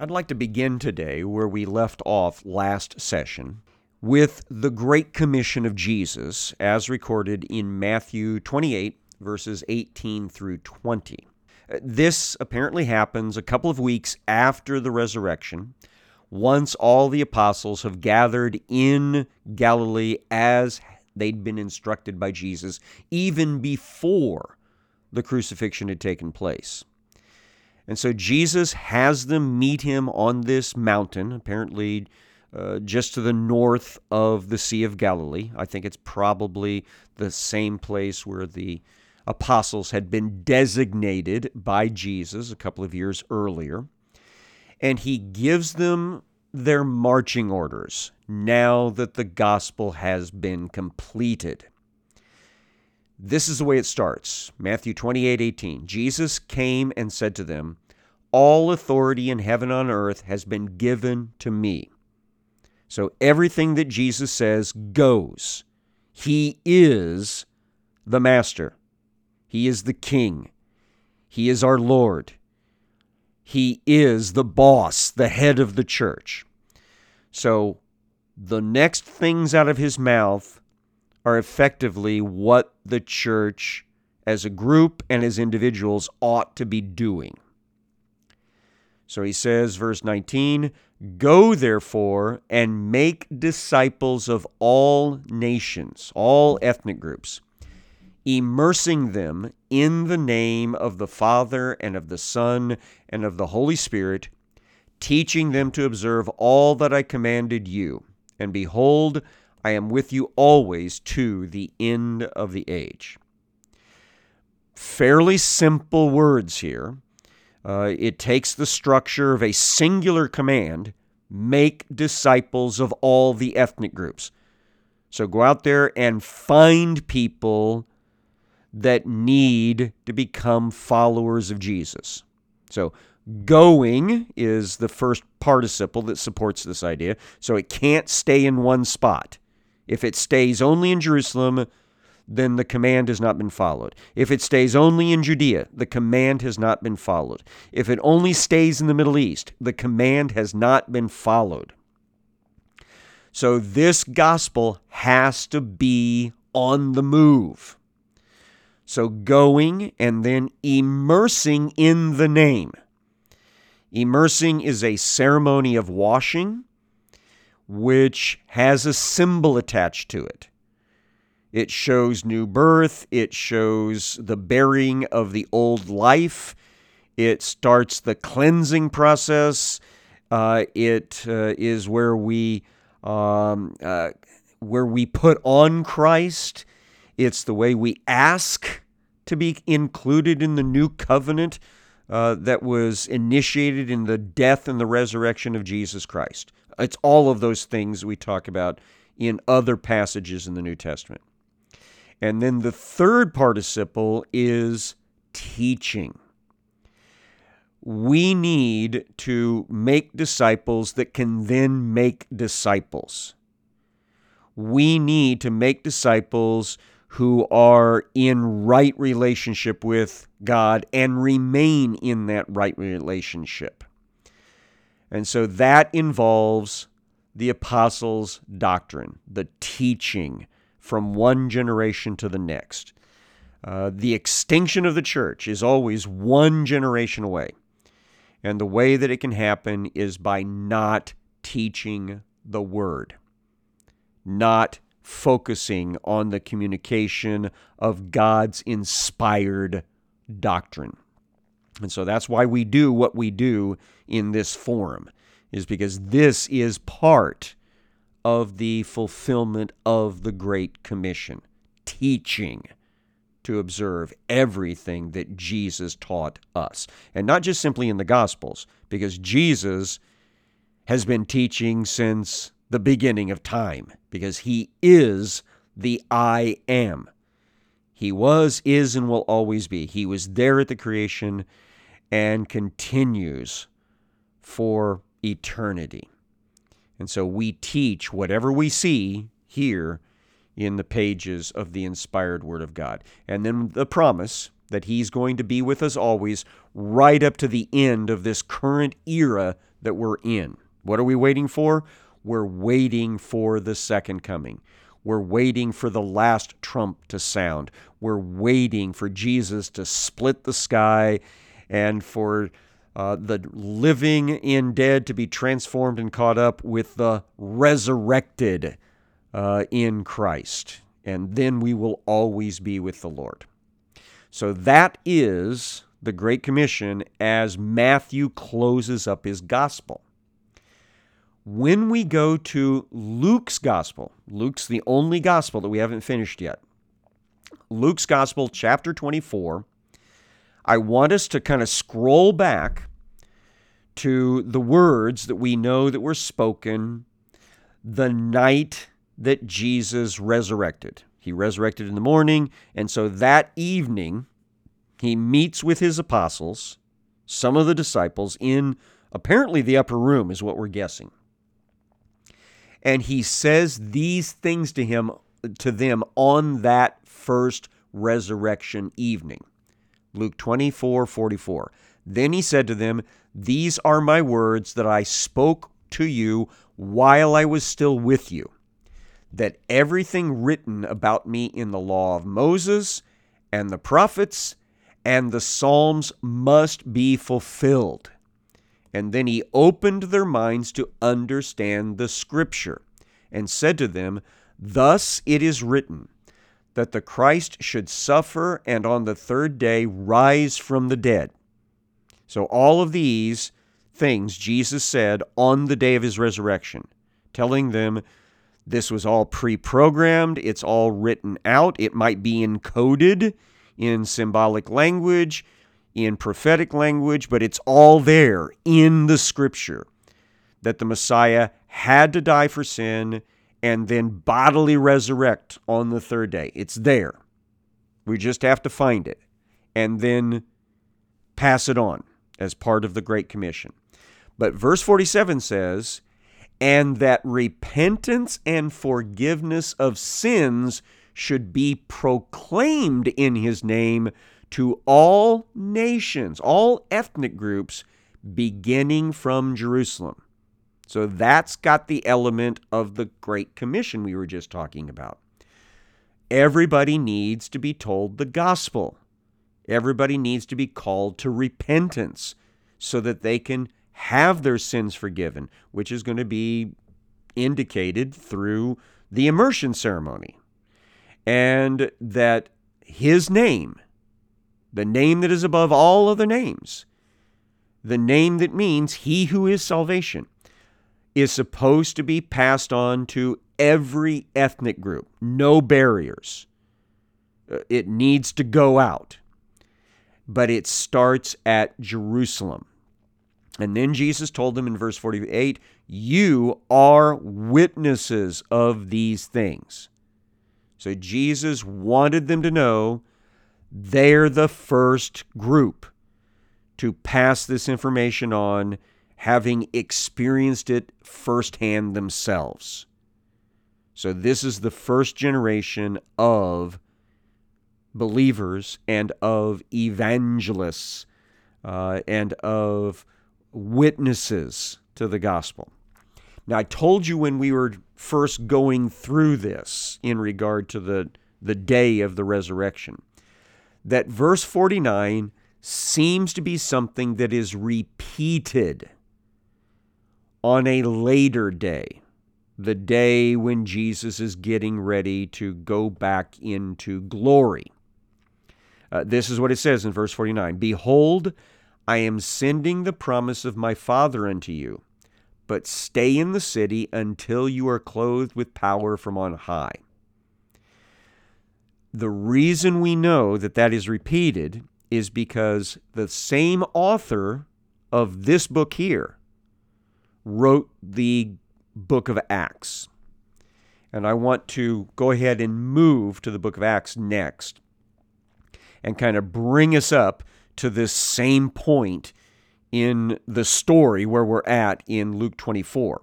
I'd like to begin today where we left off last session with the Great Commission of Jesus as recorded in Matthew 28, verses 18 through 20. This apparently happens a couple of weeks after the resurrection, once all the apostles have gathered in Galilee as they'd been instructed by Jesus, even before the crucifixion had taken place. And so Jesus has them meet him on this mountain, apparently just to the north of the Sea of Galilee. I think it's probably the same place where the apostles had been designated by Jesus a couple of years earlier. And he gives them their marching orders now that the gospel has been completed. This is the way it starts. Matthew 28:18. Jesus came and said to them, "All authority in heaven and on earth has been given to me." So everything that Jesus says goes. He is the master. He is the king. He is our Lord. He is the boss, the head of the church. So the next things out of his mouth are effectively what the church as a group and as individuals ought to be doing. So he says, verse 19, "Go therefore and make disciples of all nations," all ethnic groups, "immersing them in the name of the Father and of the Son and of the Holy Spirit, teaching them to observe all that I commanded you. And behold, I am with you always to the end of the age." Fairly simple words here. It takes the structure of a singular command, make disciples of all the ethnic groups. So go out there and find people that need to become followers of Jesus. So going is the first participle that supports this idea. So it can't stay in one spot. If it stays only in Jerusalem, then the command has not been followed. If it stays only in Judea, the command has not been followed. If it only stays in the Middle East, the command has not been followed. So this gospel has to be on the move. So going and then immersing in the name. Immersing is a ceremony of washing, which has a symbol attached to it. It shows new birth. It shows the burying of the old life. It starts the cleansing process. It is where we put on Christ. It's the way we ask to be included in the new covenant that was initiated in the death and the resurrection of Jesus Christ. It's all of those things we talk about in other passages in the New Testament. And then the third participle is teaching. We need to make disciples that can then make disciples. We need to make disciples who are in right relationship with God and remain in that right relationship. And so that involves the apostles' doctrine, the teaching from one generation to the next. The extinction of the church is always one generation away. And the way that it can happen is by not teaching the word, not focusing on the communication of God's inspired doctrine. And so that's why we do what we do in this forum, is because this is part of the fulfillment of the Great Commission, teaching to observe everything that Jesus taught us. And not just simply in the Gospels, because Jesus has been teaching since the beginning of time, because he is the I am. He was, is, and will always be. He was there at the creation and continues for eternity. And so we teach whatever we see here in the pages of the inspired Word of God. And then the promise that he's going to be with us always, right up to the end of this current era that we're in. What are we waiting for? We're waiting for the second coming. We're waiting for the last trump to sound. We're waiting for Jesus to split the sky and for the living and dead to be transformed and caught up with the resurrected in Christ. And then we will always be with the Lord. So that is the Great Commission as Matthew closes up his gospel. When we go to Luke's gospel, Luke's the only gospel that we haven't finished yet. Luke's gospel, chapter 24, I want us to kind of scroll back to the words that we know that were spoken the night that Jesus resurrected. He resurrected in the morning, and so that evening, he meets with his apostles, some of the disciples, in apparently the upper room is what we're guessing. And he says these things to them on that first resurrection evening. Luke 24:44. Then he said to them, "These are my words that I spoke to you while I was still with you, that everything written about me in the law of Moses and the prophets and the Psalms must be fulfilled." And then he opened their minds to understand the Scripture and said to them, "Thus it is written, that the Christ should suffer and on the third day rise from the dead." So all of these things Jesus said on the day of his resurrection, telling them this was all pre-programmed, it's all written out, it might be encoded in symbolic language, in prophetic language, but it's all there in the Scripture that the Messiah had to die for sin and then bodily resurrect on the third day. It's there. We just have to find it and then pass it on as part of the Great Commission. But verse 47 says, "And that repentance and forgiveness of sins should be proclaimed in his name to all nations," all ethnic groups, beginning from Jerusalem. So that's got the element of the Great Commission we were just talking about. Everybody needs to be told the gospel. Everybody needs to be called to repentance so that they can have their sins forgiven, which is going to be indicated through the immersion ceremony. And that his name, the name that is above all other names, the name that means he who is salvation, is supposed to be passed on to every ethnic group. No barriers. It needs to go out. But it starts at Jerusalem. And then Jesus told them in verse 48, "You are witnesses of these things." So Jesus wanted them to know they're the first group to pass this information on, having experienced it firsthand themselves. So this is the first generation of believers and of evangelists and of witnesses to the gospel. Now, I told you when we were first going through this in regard to the day of the resurrection, that verse 49 seems to be something that is repeated on a later day, the day when Jesus is getting ready to go back into glory. This is what it says in verse 49. "Behold, I am sending the promise of my Father unto you, but stay in the city until you are clothed with power from on high." The reason we know that that is repeated is because the same author of this book here wrote the book of Acts. And I want to go ahead and move to the book of Acts next and kind of bring us up to this same point in the story where we're at in Luke 24.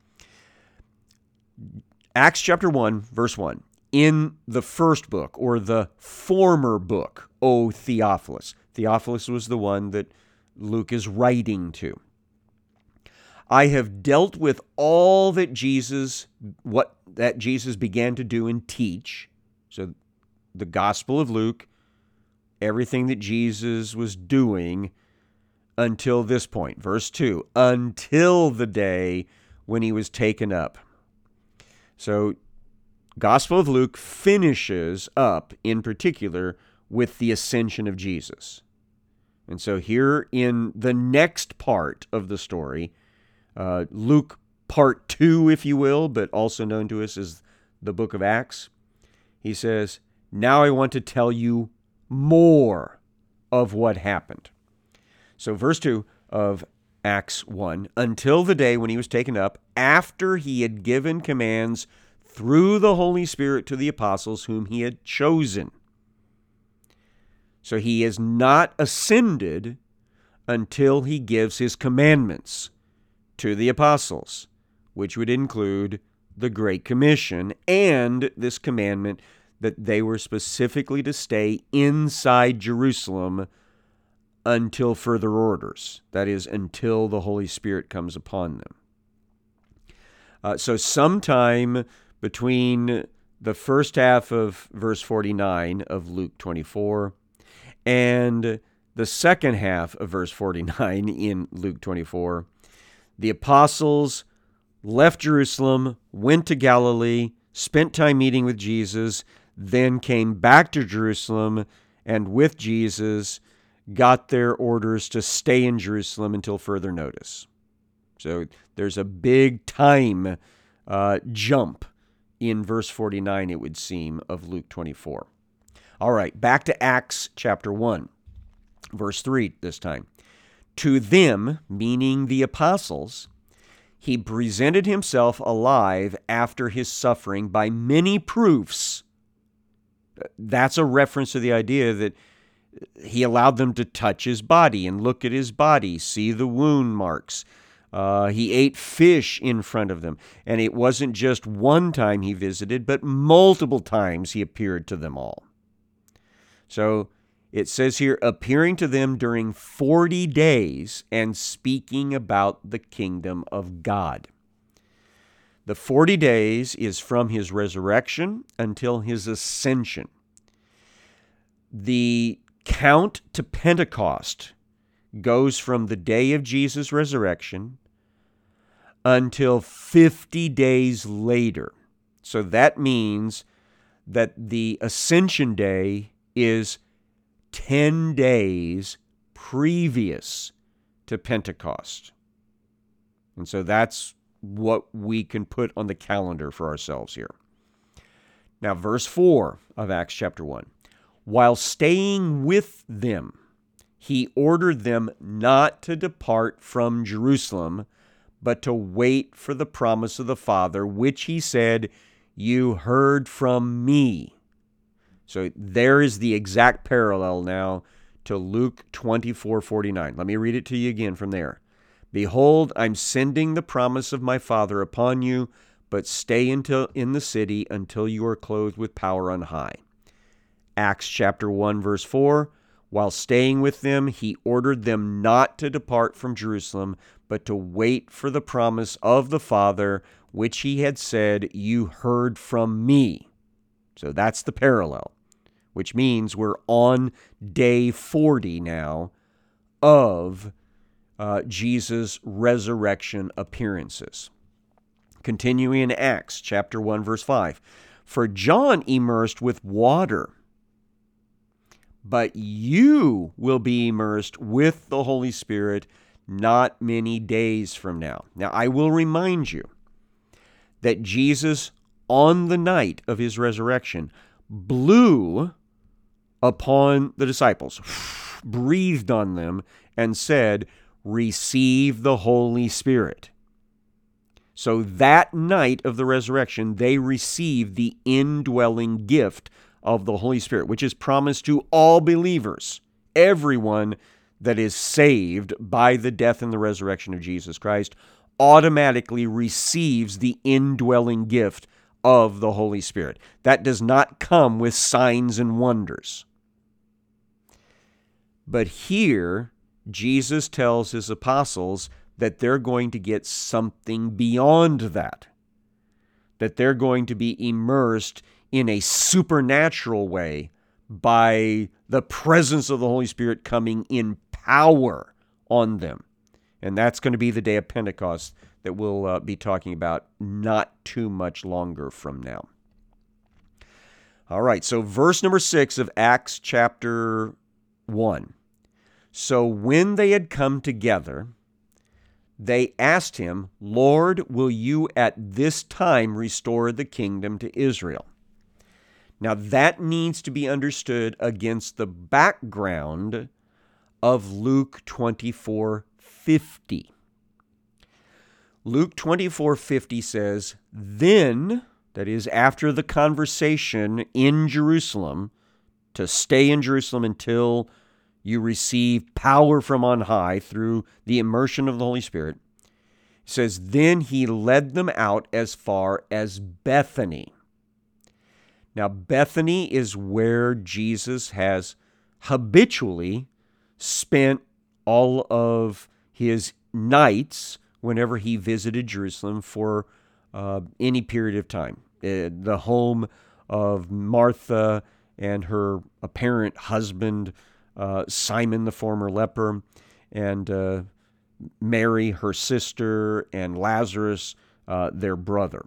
Acts chapter 1, verse 1. "In the first book, or the former book, O Theophilus." Theophilus was the one that Luke is writing to. I have dealt with all that Jesus began to do and teach. So the Gospel of Luke, everything that Jesus was doing until this point. Verse 2, until the day when he was taken up. So Gospel of Luke finishes up, in particular, with the ascension of Jesus. And so here in the next part of the story, Luke part 2, if you will, but also known to us as the book of Acts, he says, now I want to tell you more of what happened. So verse 2 of Acts 1, until the day when he was taken up, after he had given commands through the Holy Spirit to the apostles whom he had chosen. So he is not ascended until he gives his commandments to the apostles, which would include the Great Commission and this commandment that they were specifically to stay inside Jerusalem until further orders. That is, until the Holy Spirit comes upon them. So sometime between the first half of verse 49 of Luke 24 and the second half of verse 49 in Luke 24, the apostles left Jerusalem, went to Galilee, spent time meeting with Jesus, then came back to Jerusalem, and with Jesus got their orders to stay in Jerusalem until further notice. So there's a big time jump in verse 49, it would seem, of Luke 24. All right, back to Acts chapter 1, verse 3 this time. To them, meaning the apostles, he presented himself alive after his suffering by many proofs. That's a reference to the idea that he allowed them to touch his body and look at his body, see the wound marks. He ate fish in front of them. And it wasn't just one time he visited, but multiple times he appeared to them all. So it says here, appearing to them during 40 days and speaking about the kingdom of God. The 40 days is from his resurrection until his ascension. The count to Pentecost goes from the day of Jesus' resurrection until 50 days later. So that means that the Ascension Day is 10 days previous to Pentecost. And so that's what we can put on the calendar for ourselves here. Now, verse 4 of Acts chapter 1. While staying with them, he ordered them not to depart from Jerusalem, but to wait for the promise of the Father, which he said, you heard from me. So there is the exact parallel now to Luke 24:49. Let me read it to you again from there. Behold, I'm sending the promise of my Father upon you, but stay in the city until you are clothed with power on high. Acts chapter 1, verse 4, while staying with them, he ordered them not to depart from Jerusalem, but to wait for the promise of the Father, which he had said, you heard from me. So that's the parallel, which means we're on day 40 now of Jesus' resurrection appearances. Continuing in Acts chapter 1, verse 5, for John immersed with water, but you will be immersed with the Holy Spirit not many days from now. Now, I will remind you that Jesus, on the night of his resurrection, blew upon the disciples, breathed on them, and said, receive the Holy Spirit. So that night of the resurrection, they received the indwelling gift of the Holy Spirit, which is promised to all believers, everyone that is saved by the death and the resurrection of Jesus Christ automatically receives the indwelling gift of the Holy Spirit. That does not come with signs and wonders. But here, Jesus tells his apostles that they're going to get something beyond that they're going to be immersed in a supernatural way by the presence of the Holy Spirit coming in power on them. And that's going to be the day of Pentecost that we'll be talking about not too much longer from now. All right, so verse number 6 of Acts chapter 1. So when they had come together, they asked him, Lord, will you at this time restore the kingdom to Israel? Now that needs to be understood against the background of Luke 24:50. Luke 24:50 says, then, that is after the conversation in Jerusalem, to stay in Jerusalem until you receive power from on high through the immersion of the Holy Spirit. It says, then he led them out as far as Bethany. Now, Bethany is where Jesus has habitually spent all of his nights whenever he visited Jerusalem for any period of time. The home of Martha and her apparent husband, Simon the former leper, and Mary, her sister, and Lazarus, their brother.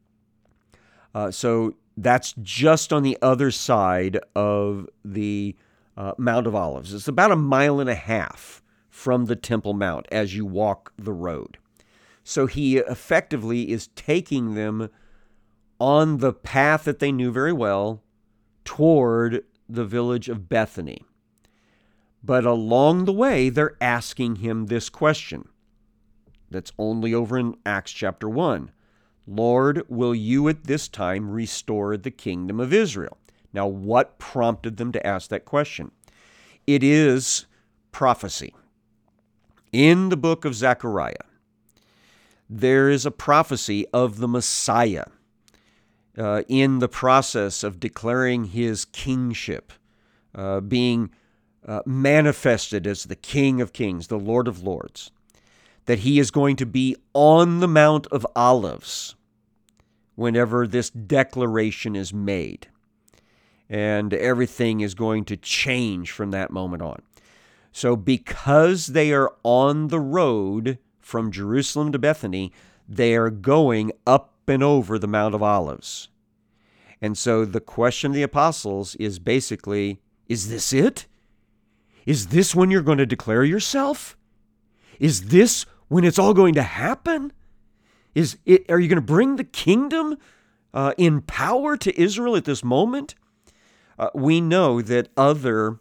So that's just on the other side of the Mount of Olives. It's about 1.5 miles from the Temple Mount as you walk the road. So he effectively is taking them on the path that they knew very well toward the village of Bethany. But along the way, they're asking him this question that's only over in Acts chapter 1. Lord, will you at this time restore the kingdom of Israel? Now, what prompted them to ask that question? It is prophecy. In the book of Zechariah, there is a prophecy of the Messiah in the process of declaring his kingship, being manifested as the King of Kings, the Lord of Lords, that he is going to be on the Mount of Olives whenever this declaration is made. And everything is going to change from that moment on. So because they are on the road from Jerusalem to Bethany, they are going up and over the Mount of Olives. And so the question of the apostles is basically, is this it? Is this when you're going to declare yourself? Is this when it's all going to happen? Are you going to bring the kingdom in power to Israel at this moment? We know that other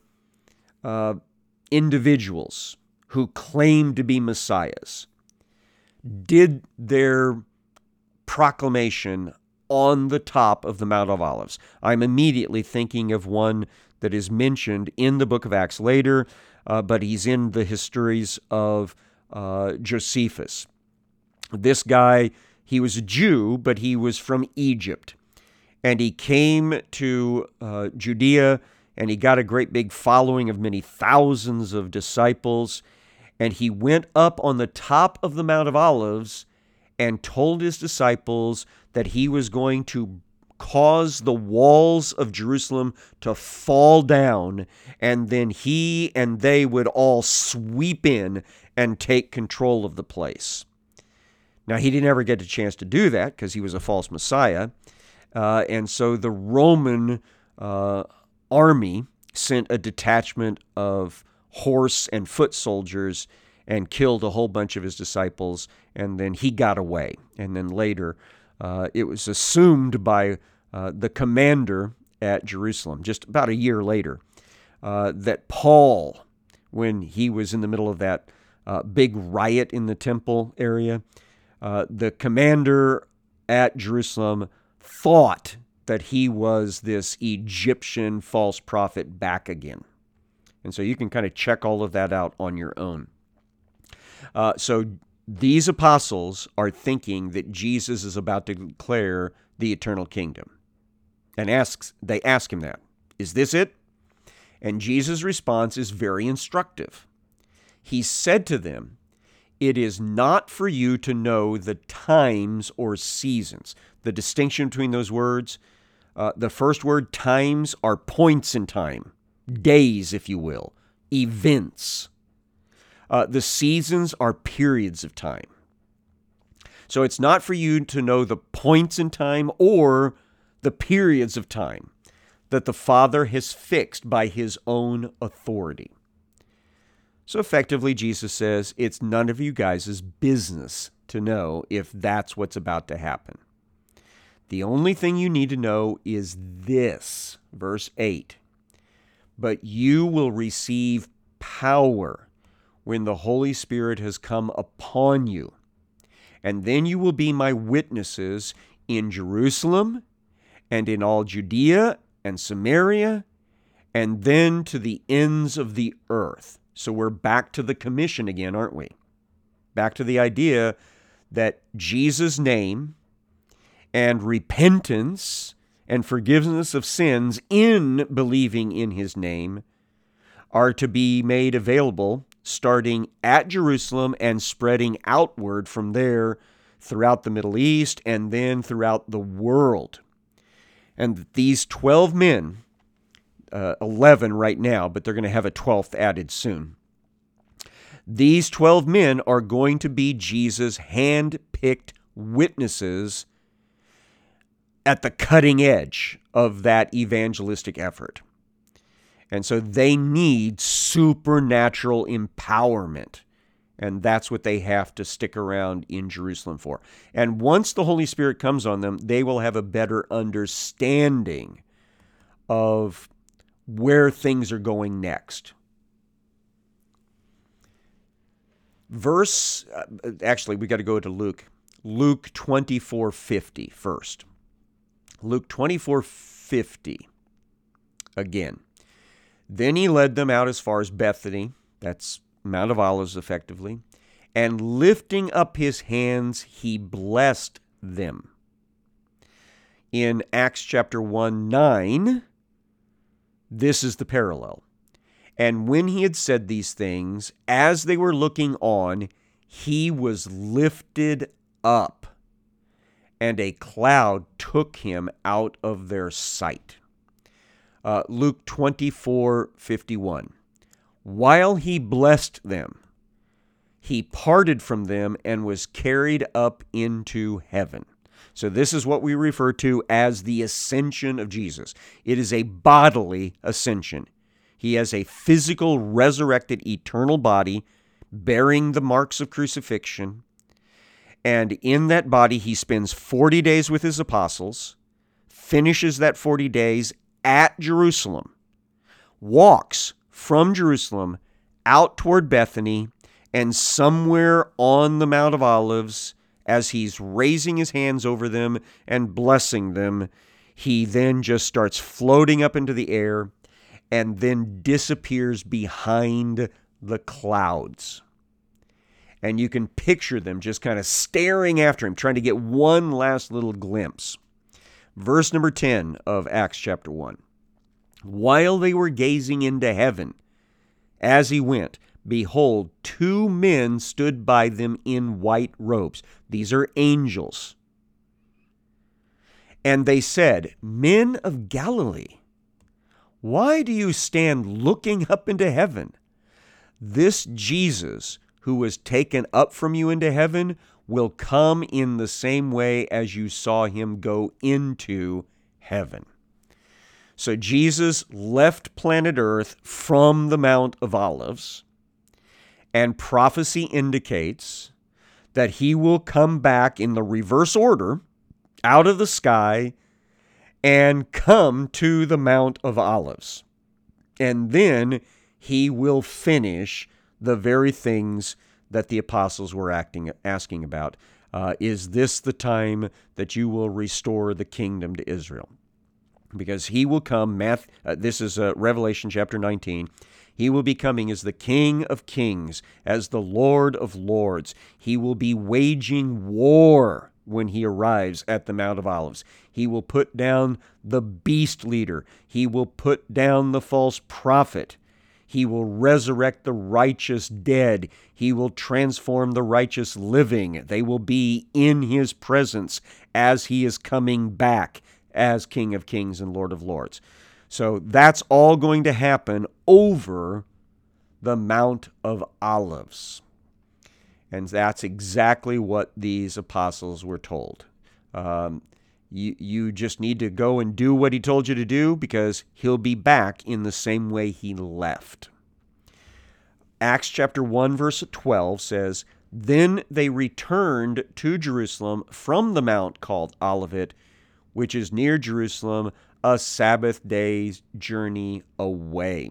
individuals who claim to be messiahs did their proclamation on the top of the Mount of Olives. I'm immediately thinking of one that is mentioned in the book of Acts later, but he's in the histories of Josephus. This guy, he was a Jew, but he was from Egypt. And he came to Judea, and he got a great big following of many thousands of disciples. And he went up on the top of the Mount of Olives and told his disciples that he was going to cause the walls of Jerusalem to fall down, and then he and they would all sweep in and take control of the place. Now, he didn't ever get a chance to do that because he was a false Messiah. And so the Roman army sent a detachment of horse and foot soldiers and killed a whole bunch of his disciples, and then he got away. And then later, it was assumed by the commander at Jerusalem, just about a year later, that Paul, when he was in the middle of that big riot in the temple area, the commander at Jerusalem thought that he was this Egyptian false prophet back again. And so you can kind of check all of that out on your own. So these apostles are thinking that Jesus is about to declare the eternal kingdom. And they ask him that. Is this it? And Jesus' response is very instructive. He said to them, It is not for you to know the times or seasons. The distinction between those words, the first word, times, are points in time, days, if you will, events. The seasons are periods of time. So it's not for you to know the points in time or the periods of time that the Father has fixed by his own authority. So effectively, Jesus says, it's none of you guys' business to know if that's what's about to happen. The only thing you need to know is this, verse 8. But you will receive power when the Holy Spirit has come upon you. And then you will be my witnesses in Jerusalem and in all Judea and Samaria, and then to the ends of the earth. So we're back to the commission again, aren't we? Back to the idea that Jesus' name and repentance and forgiveness of sins in believing in his name are to be made available starting at Jerusalem and spreading outward from there throughout the Middle East and then throughout the world. And these 12 men, 11 right now, but they're going to have a 12th added soon. These 12 men are going to be Jesus' hand-picked witnesses at the cutting edge of that evangelistic effort. And so they need supernatural empowerment. And that's what they have to stick around in Jerusalem for. And once the Holy Spirit comes on them, they will have a better understanding of where things are going next. Actually, we got to go to Luke. Luke 24:50 first. Luke 24:50 again. Then he led them out as far as Bethany, that's Mount of Olives effectively, and lifting up his hands, he blessed them. In Acts chapter 1:9, this is the parallel. And when he had said these things, as they were looking on, he was lifted up, and a cloud took him out of their sight. Luke 24:51. While he blessed them, he parted from them and was carried up into heaven. So this is what we refer to as the ascension of Jesus. It is a bodily ascension. He has a physical, resurrected, eternal body bearing the marks of crucifixion. And in that body, he spends 40 days with his apostles, finishes that 40 days at Jerusalem, walks from Jerusalem out toward Bethany, and somewhere on the Mount of Olives, as he's raising his hands over them and blessing them, he then just starts floating up into the air and then disappears behind the clouds. And you can picture them just kind of staring after him, trying to get one last little glimpse. Verse number 10 of Acts chapter 1. While they were gazing into heaven, as he went, behold, 2 men stood by them in white robes. These are angels. And they said, Men of Galilee, why do you stand looking up into heaven? This Jesus, who was taken up from you into heaven, will come in the same way as you saw him go into heaven. So Jesus left planet Earth from the Mount of Olives, and prophecy indicates that he will come back in the reverse order out of the sky and come to the Mount of Olives. And then he will finish the very things that the apostles were asking about. Is this the time that you will restore the kingdom to Israel? Because he will come, this is Revelation chapter 19, he will be coming as the King of kings, as the Lord of lords. He will be waging war when he arrives at the Mount of Olives. He will put down the beast leader. He will put down the false prophet. He will resurrect the righteous dead. He will transform the righteous living. They will be in his presence as he is coming back as King of Kings and Lord of Lords. So that's all going to happen over the Mount of Olives. And that's exactly what these apostles were told. You just need to go and do what he told you to do, because he'll be back in the same way he left. Acts chapter 1, verse 12 says, "Then they returned to Jerusalem from the mount called Olivet, which is near Jerusalem, a Sabbath day's journey away."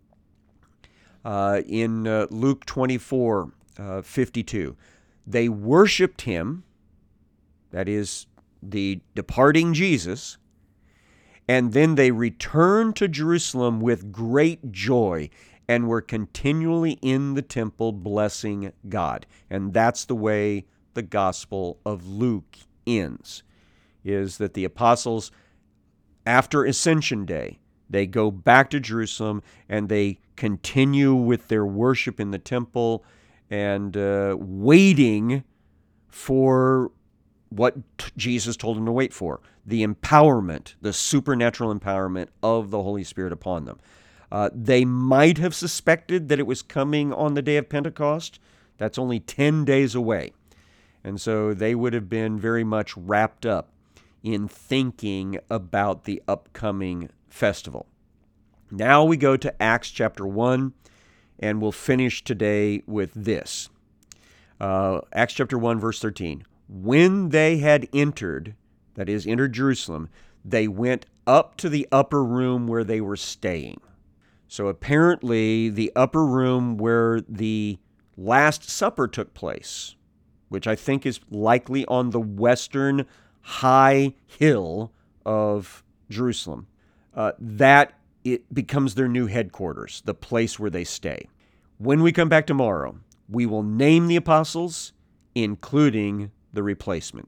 In Luke 24, 52, they worshiped him, that is, the departing Jesus, and then they returned to Jerusalem with great joy and were continually in the temple blessing God. And that's the way the Gospel of Luke ends, is that the apostles, after Ascension Day, they go back to Jerusalem and they continue with their worship in the temple and waiting for what Jesus told them to wait for, the empowerment, the supernatural empowerment of the Holy Spirit upon them. They might have suspected that it was coming on the day of Pentecost. That's only 10 days away. And so they would have been very much wrapped up in thinking about the upcoming festival. Now we go to Acts chapter 1, and we'll finish today with this. Acts chapter 1, verse 13. "When they had entered," that is, entered Jerusalem, "they went up to the upper room where they were staying." So apparently the upper room where the Last Supper took place, which I think is likely on the western high hill of Jerusalem, that it becomes their new headquarters, the place where they stay. When we come back tomorrow, we will name the apostles, including the replacement.